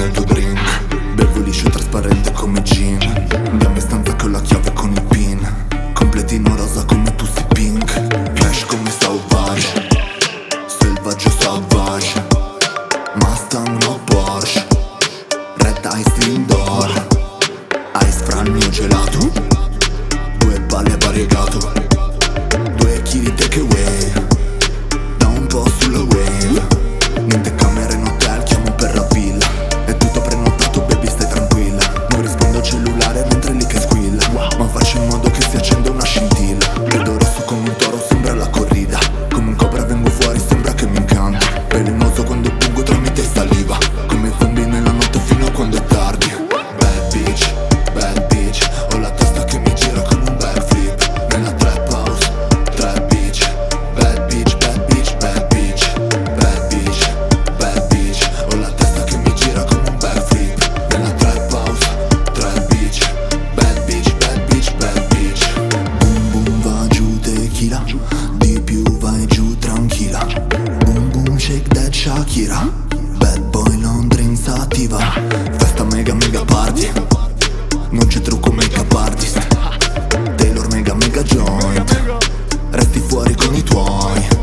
nel tuo drink. Bevo liscio trasparente come gin. Dammi stanza con la chiave con il pin. Completino rosa come tu sei pink. Flash come Sauvage, selvaggio savage. Mustang no Porsche, Red Ice indoor. Ice fragno gelato, 2 palle variegato, 2 chili takeaway, da un po' sulla wave. Niente camere in hotel, chiamo per la villa. È tutto prenotato, baby stai tranquilla. Non rispondo al cellulare mentre lì che squilla, ma faccio in modo che si accenda una scintilla. Vedo rosso come un toro, sembra la corrida. Come un cobra vengo fuori, sembra che mi incanta. Velenoso quando pungo tramite saliva. Come zombie nella notte fino a quando è tardi. Bad bitch, ho la testa che mi gira come un backflip. Nella trap house, trap bitch. Bad bitch, bad bitch, bad bitch. Bad bitch, bad bitch, ho la testa che mi gira come un backflip. Nella trap house, trap bitch. Bad bitch, bad bitch, bad bitch. Boom boom va giù tequila, di più vai giù tranquilla. Boom boom shake that Shakira. Bad boy non drink sativa. Festa mega mega party, non c'è trucco make-up artist. Taylor mega mega joint, resti fuori con i tuoi.